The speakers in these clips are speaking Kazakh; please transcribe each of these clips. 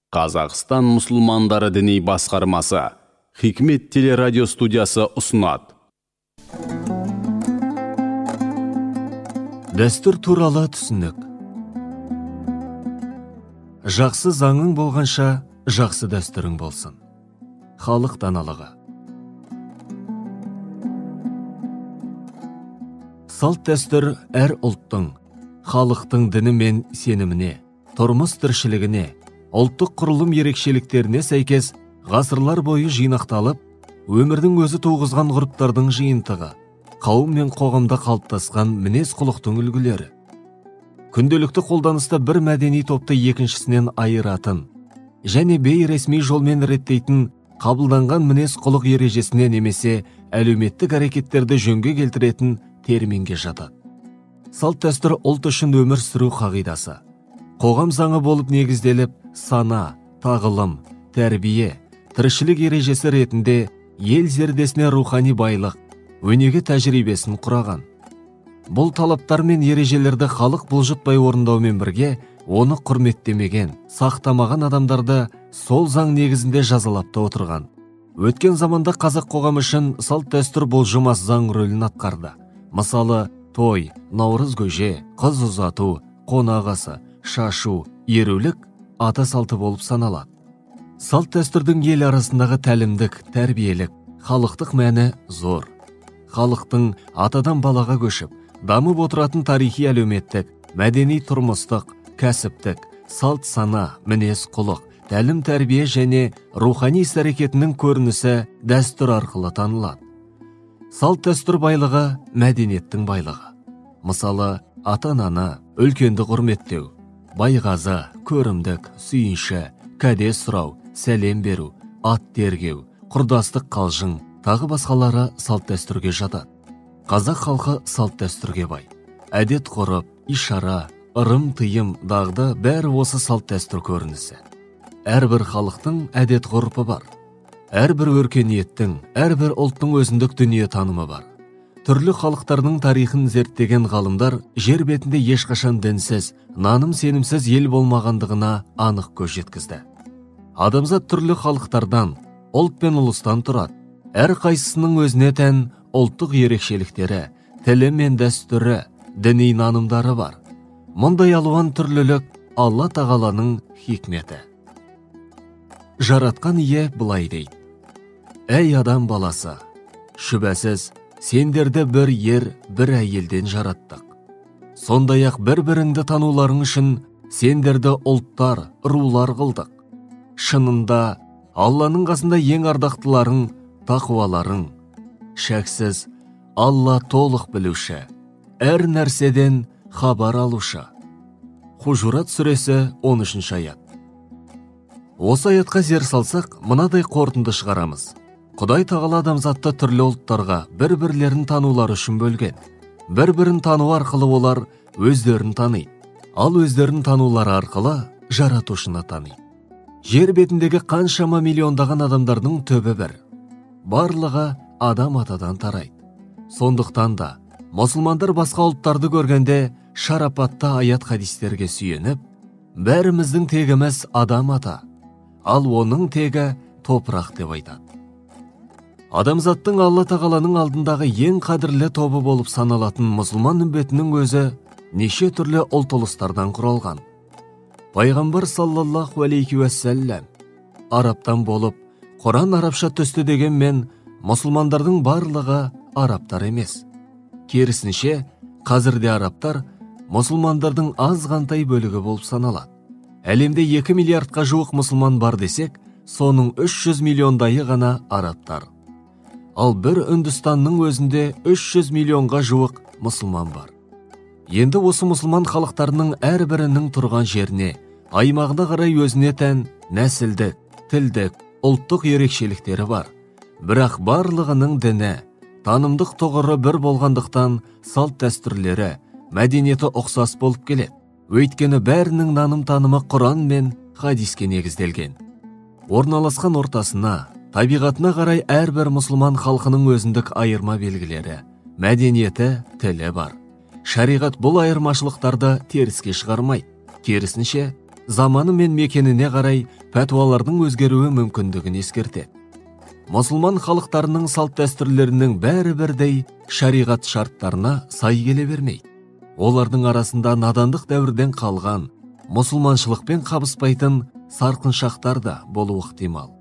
Қазақстан мұсылмандары діни басқармасы Хикмет телерадио студиясы ұсынады. Дәстүр туралы түсінік. Жақсы заңың болғанша, жақсы дәстүрің болсын. Халық даналығы. Салт дәстүр әр ұлттың, халықтың діні мен сеніміне, тұрмыс тіршілігіне, ұлттық құрылым ерекшеліктеріне сәйкес ғасырлар бойы жинақталып, өмірдің өзі туғызған ғұрыптардың жиынтығы, қауым мен қоғамда қалыптасқан мінез құлықтың үлгілері. Күнделікті қолданыста бір мәдени топты екіншісінен айыратын және бейресми жолмен реттейтін қабылданған мінез құлық ережесіне немесе әлеуметтік әрекеттерді жөнге келтіретін терминге жатады. Салт дәстүр ұлт үшін өмір сүру қағидасы. Қоғам заңы болып негізделіп, сана, тағылым, тәрбие, тіршілік ережесі ретінде ел зердесіне рухани байлық, өнеге тәжірибесін құраған. Бұл талаптар мен ережелерді халық бұлжытпай орындаумен бірге, оны құрметтемеген, сақтамаған адамдарды сол заң негізінде жазалап та отырған. Өткен заманда қазақ қоғамы үшін салт дәстүр бұлжымас заң рөлін атқарды. Мысалы, той, наурыз көже, қыз ұзату, қонағасы, шашу, ерулік ата салты болып саналады. Салт дәстүрдің ел арасындағы тәлімдік, тәрбиелік, халықтық мәні зор. Халықтың атадан балаға көшіп, дамып отыратын тарихи әлеуметтік, мәдени тұрмыстық, кәсіптік, салт сана, мінез құлық, тәлім тәрбие және рухани іс-әрекетінің көрінісі дәстүр арқылы танылады. Салт дәстүр байлығы мәдениеттің байлығы. Мысалы, ата-ананы, үлкенді құрметтеу, байғазы, көрімдік, сүйінші, кәде сұрау, сәлем беру, ат тергеу, құрдастық қалжың, тағы басқалары салт дәстүрге жатады. Қазақ халқы салт дәстүрге бай. Әдет ғұрып, ишара, ырым тыйым, дағды бәрі осы салт дәстүр көрінісі. Әрбір халықтың әдет ғұрпы бар. Әрбір өркениеттің, әрбір ұлттың өзіндік дүние танымы бар. Түрлі халықтардың тарихын зерттеген ғалымдар жер бетінде ешқашан дінсіз, наным сенімсіз ел болмағандығына анық көз жеткізді. Адамзат түрлі халықтардан, ұлт пен ұлыстан тұрады. Әр қайсысының өзіне тән ұлттық ерекшеліктері, тілі мен дәстүрі, діни нанымдары бар. Мұндай алуан түрлілік Алла тағаланың хикметі. Жаратқан ие былай дейді: әй адам баласы, шүбәсіз, сендерді бір ер, бір әйелден жараттық. Сондай-ақ бір-біріңді тануларың үшін сендерді ұлттар, рулар қылдық. Шынында, Алланың қасында ең ардақтыларың, тақуаларың. Шәксіз, Алла толық білуші, әр нәрседен хабар алушы. Хужурат сүресі 13 аят. Осы аятқа зер салсақ, мынадай қорытынды шығарамыз. Құдай тағала адамзатты түрлі ұлттарға бір-бірлерін танулар үшін бөлген. Бір-бірін тану арқылы олар өздерін таниды, ал өздерін танулары арқылы жаратушыны таниды. Жер бетіндегі қаншама миллиондаған адамдардың түбі бір. Барлығы адам атадан тарайды. Сондықтан да мұсылмандар басқа ұлттарды көргенде шарапатты аят хадистерге сүйеніп, бәріміздің тегіміз адам ата, ал оның тегі топырақ деп айтады. Адамзаттың Алла тағаланың алдындағы ең қадірлі тобы болып саналатын мұсылман үмбетінің өзі неше түрлі ұлт ұлыстардан құралған. Пайғамбар саллаллаху алейхи уассалям араптан болып, Құран арабша түсті дегенмен, мұсылмандардың барлығы арабтар емес. Керісінше, қазірде арабтар мұсылмандардың азғантай бөлігі болып саналады. Әлемде 2 миллиардқа жуық мұсылман бар десек, соның 300 миллиондайы ғана арабтар. Ал бір Үндістанның өзінде 300 миллионға жуық мұсылман бар. Енді осы мұсылман халықтарының әрбірінің тұрған жеріне, аймағына қарай өзіне тән нәсілдік, тілдік, ұлттық ерекшеліктері бар. Бірақ барлығының діні, танымдық тұғыры бір болғандықтан салт дәстүрлері, мәдениеті ұқсас болып келеді. Өйткені бәрінің наным танымы Құран мен хадиске негізделген. Орналасқан ортасына, табиғатына қарай әрбір мұсылман халқының өзіндік айырма белгілері, мәдениеті, тілі бар. Шариғат бұл айырмашылықтарды теріске шығармайды. Керісінше, заманы мен мекеніне қарай пәтуалардың өзгеруі мүмкіндігін ескертеді. Мұсылман халықтарының салт дәстүрлерінің бәрі бірдей шариғат шарттарына сай келе бермейді. Олардың арасында надандық дәуірден қалған, мұсылманшылықпен қабыспайтын сарқыншақтар да болуы ықтимал.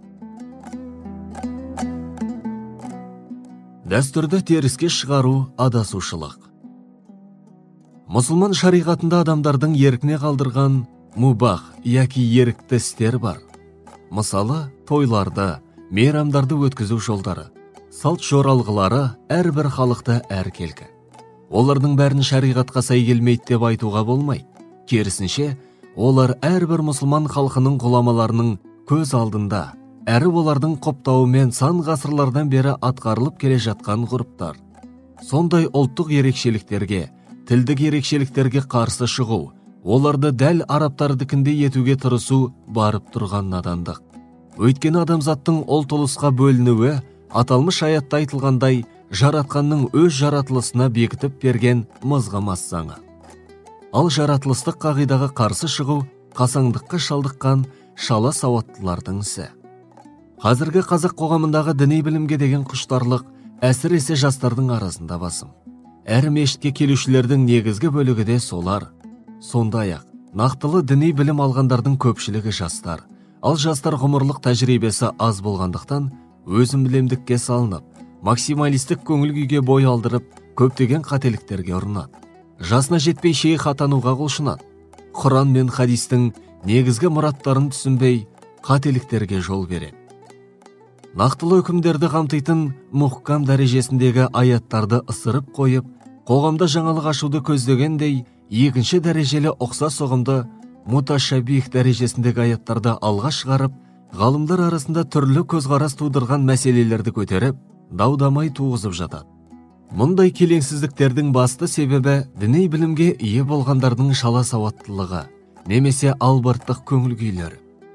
Дәстүрді теріске шығару адасушылық. Мұсылман шариғатында адамдардың еркіне қалдырған мубах яки ерікті істер бар. Мысалы, тойларды, мейрамдарды өткізу жолдары, салт жоралғылары әрбір халықта әркелкі. Олардың бәрін шариғатқа сай келмейді деп айтуға болмайды. Керісінше, олар әрбір мұсылман халқының ғұламаларының көз алдында, әрі олардың құптауымен сан ғасырлардан бері атқарылып келе жатқан ғұрыптар. Сондай ұлттық ерекшеліктерге, тілдік ерекшеліктерге қарсы шығу, оларды дәл арабтардікіндей етуге тырысу барып тұрған надандық. Өйткені адамзаттың ұлт ұлысқа бөлінуі, аталмыш аятта айтылғандай, жаратқанның өз жаратылысына бекітіп берген мызғымас заңы. Ал жаратылыстық қағидаға қарсы шығу қасаңдыққа шалдыққан шала сауаттылардың ісі. Қазіргі қазақ қоғамындағы діни білімге деген құштарлық әсіресе жастардың арасында басым. Әр мешітке келушілердің негізгі бөлігі де солар. Сондай-ақ, нақтылы діни білім алғандардың көпшілігі жастар. Ал жастар ғұмырлық тәжірибесі аз болғандықтан өзім білемдікке салынып, максималистік көңіл күйге бой алдырып, көптеген қателіктерге ұрынады. Жасына жетпей шейх атануға құлшынады. Құран мен хадистің негізгі мұраттарын түсінбей, қателіктерге жол береді. Нақтылы үкімдерді қамтитын мұхкам дәрежесіндегі аяттарды ысырып қойып, қоғамда жаңалық ашуды көздегендей, екінші дәрежелі ұқсас ұғымды муташабих дәрежесіндегі аяттарды алға шығарып, ғалымдар арасында түрлі көзқарас тудырған мәселелерді көтеріп, дау-дамай туғызып жатады. Мұндай келеңсіздіктердің басты себебі діни білімге ие болғандардың шала сауаттылығы, немесе албырттық көңіл күйлері.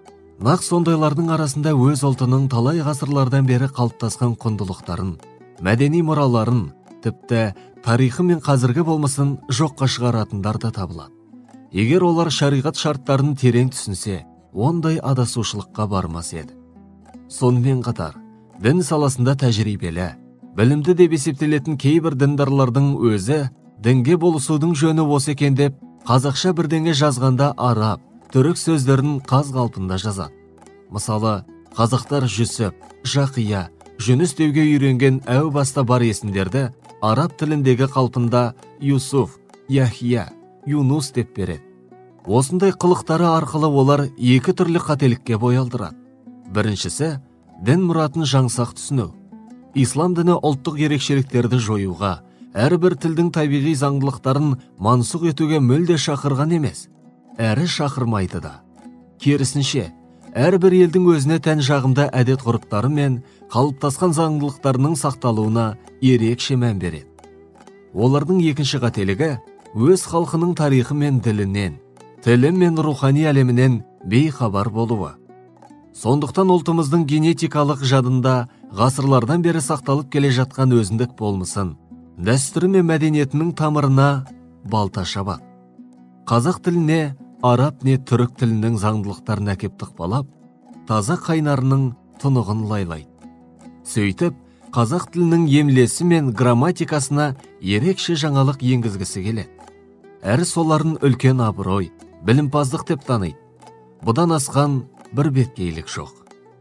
Нақ сондайлардың арасында өз ұлтының талай ғасырлардан бері қалыптасқан құндылықтарын, мәдени мұраларын, тіпті тарихы мен қазіргі болмысын жоққа шығаратындар да табылады. Егер олар шариғат шарттарын терең түсінсе, ондай адасушылыққа бармас еді. Сонымен қатар, дін саласында тәжірибелі, білімді деп есептелетін кейбір діндарлардың өзі дінге болысудың жөні осы екен деп, қазақша бірдеңе жазғанда араб, түрік сөздерін қаз қалпында жазады. Мысалы, қазақтар Жүсіп, Жақия, Жүніс деуге үйренген әу баста бар есімдерді араб тіліндегі қалпында Юсуф, Яхия, Юнус деп береді. Осындай қылықтары арқылы олар екі түрлі қателікке бой алдырады. Біріншісі, дін мұратын жаңсақ түсіну. Ислам діні ұлттық ерекшеліктерді жоюға, әрбір тілдің табиғи заңдылықтарын мансұқ етуге мүлде шақырған емес, әрі шақырмайды да. Керісінше, әрбір елдің өзіне тән жағымды әдет ғұрыптары мен қалыптасқан заңдылықтарының сақталуына ерекше мән береді. Олардың екінші қателігі өз халқының тарихы мен ділінен, тілі мен рухани әлемінен бейхабар болуы. Сондықтан ұлтымыздың генетикалық жадында ғасырлардан бері сақталып келе жатқан өзіндік болмысын, дәстүрі мен мәдениетінің тамырына балта шабады. Қазақ тіліне араб не түрік тілінің заңдылықтарын әкеп тықпалап, таза қайнарының тұнығын лайлайды. Сөйтіп, қазақ тілінің емлесі мен грамматикасына ерекше жаңалық енгізгісі келеді. Әрі соларын үлкен абырой, білімпаздық деп таниды. Бұдан асқан бір беткейлік жоқ.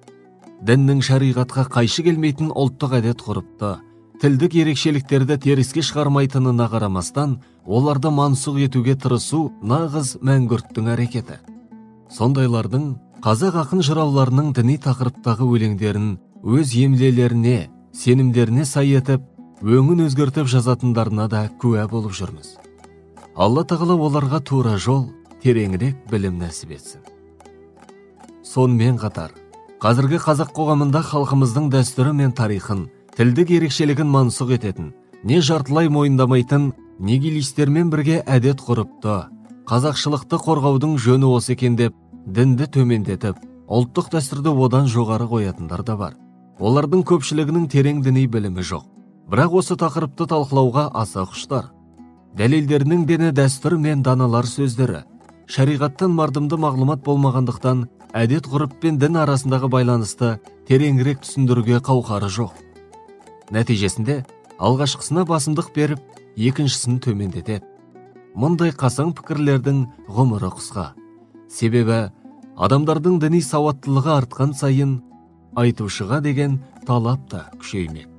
Діннің шариғатқа қайшы келмейтін ұлттық әдет ғұрыпты, тілдік ерекшеліктерді теріске шығармайтынына қарамастан, оларды мансұқ етуге тырысу нағыз мәңгүрттің әрекеті. Сондайлардың қазақ ақын жырауларының діни тақырыптағы өлеңдерін өз емлелеріне, сенімдеріне сай етіп, өңін өзгертіп жазатындарына да куә болып жүрміз. Алла тағала оларға тура жол, тереңірек білім нәсіп етсін. Сонымен қатар, қазіргі қазақ қоғамында халқымыздың дәстүрі мен тарихын, тілдік ерекшелігін мансұқ ететін, не жартылай мойындамайтын нигилистермен бірге әдет ғұрыпты, қазақшылықты қорғаудың жөні осы екен деп, дінді төмендетіп, ұлттық дәстүрді одан жоғары қоятындар да бар. Олардың көпшілігінің терең діни білімі жоқ, бірақ осы тақырыпты талқылауға аса құштар. Дәлелдерінің дені дәстүр мен даналар сөздері, шариғаттан мардымды мағлұмат болмағандықтан әдет ғұрып пен дін арасындағы байланысты тереңірек түсіндіруге қауқары жоқ. Нәтижесінде алғашқысына басымдық беріп, екіншісін төмендетеді. Мұндай қасаң пікірлердің ғұмыры қысқа. Себебі адамдардың діни сауаттылығы артқан сайын айтушыға деген талап та күшеймек.